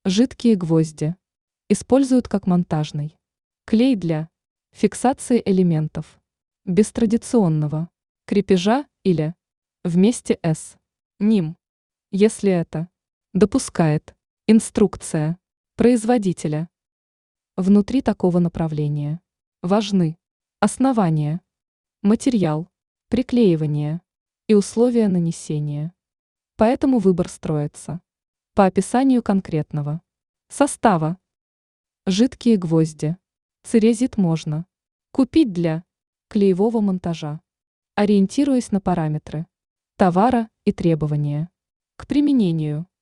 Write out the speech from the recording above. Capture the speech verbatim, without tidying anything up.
Жидкие гвозди. Используют как монтажный. Клей для фиксации элементов. Без традиционного крепежа или вместе с ним, если это допускает инструкция производителя. Внутри такого направления важны основания, материал, приклеивание и условия нанесения. Поэтому выбор строится по описанию конкретного состава. Жидкие гвозди. Церезит можно купить для клеевого монтажа, ориентируясь на параметры товара и требования к применению.